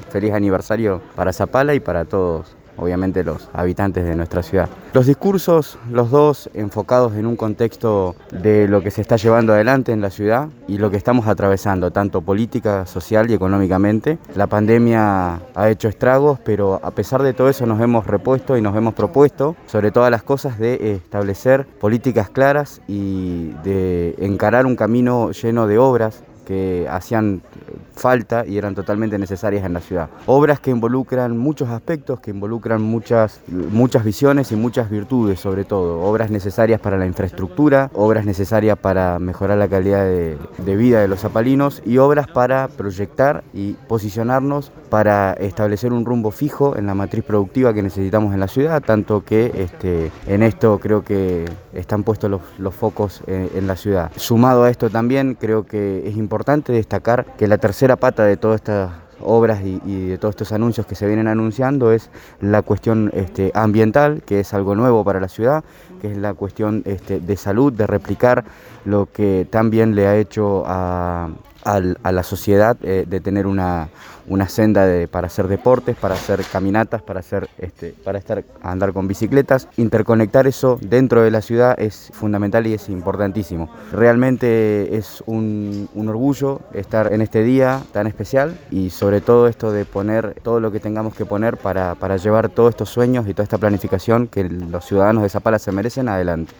feliz aniversario para Zapala y para todos, obviamente los habitantes de nuestra ciudad. Los discursos, los dos enfocados en un contexto de lo que se está llevando adelante en la ciudad y lo que estamos atravesando, tanto política, social y económicamente. La pandemia ha hecho estragos, pero a pesar de todo eso nos hemos repuesto y nos hemos propuesto, sobre todas las cosas, de establecer políticas claras y de encarar un camino lleno de obras que hacían falta y eran totalmente necesarias en la ciudad. Obras que involucran muchos aspectos, que involucran muchas visiones y muchas virtudes, sobre todo. Obras necesarias para la infraestructura, obras necesarias para mejorar la calidad de vida de los zapalinos y obras para proyectar y posicionarnos para establecer un rumbo fijo en la matriz productiva que necesitamos en la ciudad, tanto que en esto creo que están puestos los focos en la ciudad. Sumado a esto también creo que es importante destacar que la tercera pata de todas estas obras y de todos estos anuncios que se vienen anunciando es la cuestión ambiental, que es algo nuevo para la ciudad, que es la cuestión de salud, de replicar lo que también le ha hecho a la sociedad, de tener una senda para hacer deportes, para hacer caminatas, para andar con bicicletas. Interconectar eso dentro de la ciudad es fundamental y es importantísimo. Realmente es un orgullo estar en este día tan especial y sobre todo esto de poner todo lo que tengamos que poner para llevar todos estos sueños y toda esta planificación que los ciudadanos de Zapala se merecen adelante.